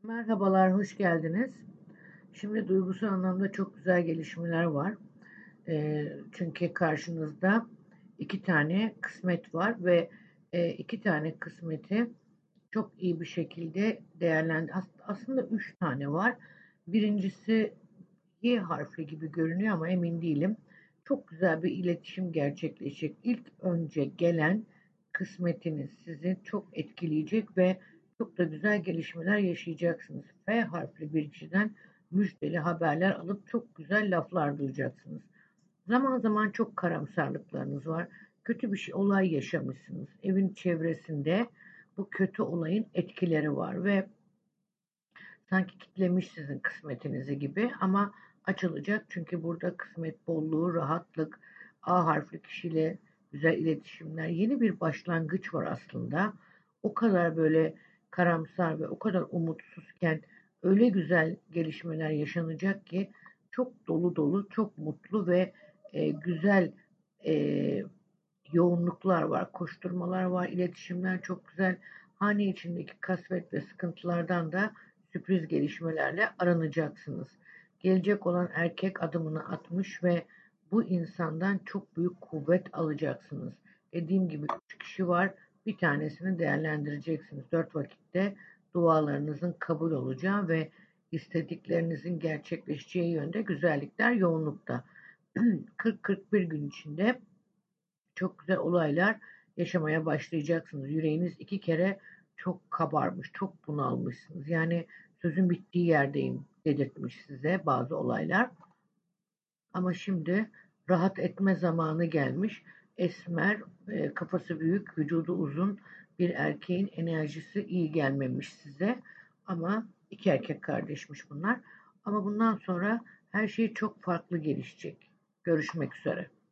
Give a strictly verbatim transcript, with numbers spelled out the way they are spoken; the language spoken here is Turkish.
Merhabalar, hoş geldiniz. Şimdi duygusal anlamda çok güzel gelişmeler var. Eee, çünkü karşınızda iki tane kısmet var ve eee, iki tane kısmeti çok iyi bir şekilde değerlendi. As- aslında üç tane var. Birincisi Y harfi gibi görünüyor ama emin değilim. Çok güzel bir iletişim gerçekleşecek. İlk önce gelen kısmetiniz sizi çok etkileyecek ve çok da güzel gelişmeler yaşayacaksınız. F harfli bir kişiden müjdeli haberler alıp çok güzel laflar duyacaksınız. Zaman zaman çok karamsarlıklarınız var. Kötü bir şey, olay yaşamışsınız. Evin çevresinde bu kötü olayın etkileri var ve sanki kitlemiş sizin kısmetinizi gibi ama açılacak. Çünkü burada kısmet bolluğu, rahatlık, A harfli kişiyle güzel iletişimler, yeni bir başlangıç var aslında. O kadar böyle karamsar ve o kadar umutsuzken öyle güzel gelişmeler yaşanacak ki çok dolu dolu, çok mutlu ve e, güzel e, yoğunluklar var, koşturmalar var, iletişimler çok güzel. Hane içindeki kasvet ve sıkıntılardan da sürpriz gelişmelerle aranacaksınız. Gelecek olan erkek adımını atmış ve bu insandan çok büyük kuvvet alacaksınız. Dediğim gibi üç kişi var. Bir tanesini değerlendireceksiniz. Dört vakitte dualarınızın kabul olacağı ve istediklerinizin gerçekleşeceği yönde güzellikler yoğunlukta. kırk kırk bir gün içinde çok güzel olaylar yaşamaya başlayacaksınız. Yüreğiniz iki kere çok kabarmış, çok bunalmışsınız. Yani sözün bittiği yerdeyim dedirtmiş size bazı olaylar. Ama şimdi rahat etme zamanı gelmiş. Esmer, e, kafası büyük, vücudu uzun bir erkeğin enerjisi iyi gelmemiş size. Ama iki erkek kardeşmiş bunlar. Ama bundan sonra her şey çok farklı gelişecek. Görüşmek üzere.